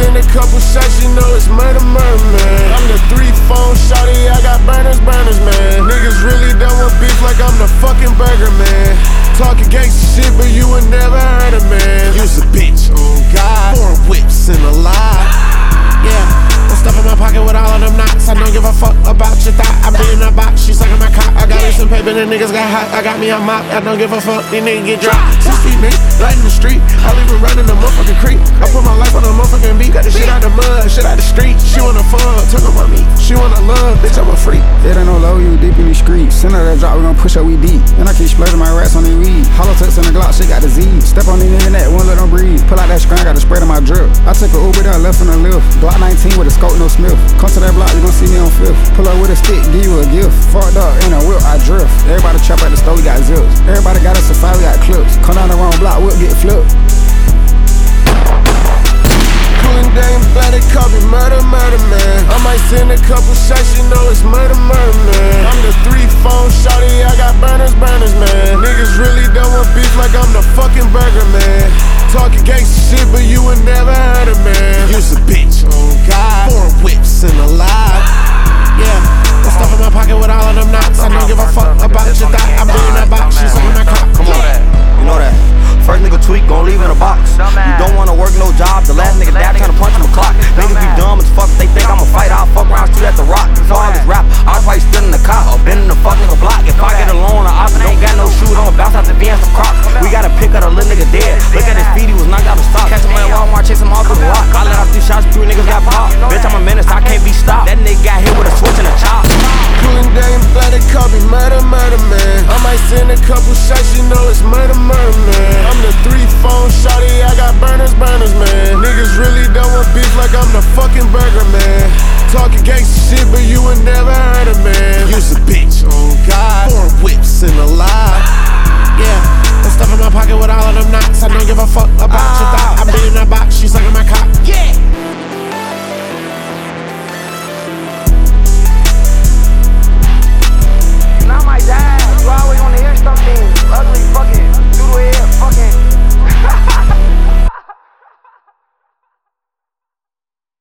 send a couple shots, you know it's murder, murder, man. I'm the 3-phone shawty, I got burners, burners, man. Niggas really done with beef like I'm the fucking burger, man. Talking gangsta shit, but you would never heard of, man. You's a bitch, oh God. 4 whips and a lie. Yeah. Stuff in my pocket with all of them knots. I don't give a fuck about your thought. I be in a box, she sucking my cock. I got me some paper, the niggas got hot. I got me a mop, I don't give a fuck, these niggas get dropped. 6 feet, nigga, light in the street. I leave it running the motherfucking creek. I put my life on the motherfucking beat. Got the shit out the mud, shit out the street. She wanna fuck, took on my meat. She wanna love, bitch, I'm a freak. It ain't no low, you deep in these streets. Send her that drop, we gon' push her, we deep. And I keep splurting my rats on the weed. Hollow tucks in the Glock, shit got the Z. Step on the internet, won't let them breathe. Pull out that screen, got the spread on my drip. I took a Uber there, left in the lift. Glock 19 with a scope, no Smith. Come to that block, you gon' see me on 5th. Pull up with a stick, give you a gift. Fucked up in a whip, I drift. Everybody trap at the store, we got zips. Everybody got us a 5, we got clips. Come down the wrong block, whip get flipped. Cooling down, bloody copy, murder, murder, man. I might send a couple shots, you know it's murder, murder, man. I'm the 3-phone shawty, I got burners, burners, man. Niggas really done with beef like I'm the fucking burger, man. Talking gangsta shit, but you would never heard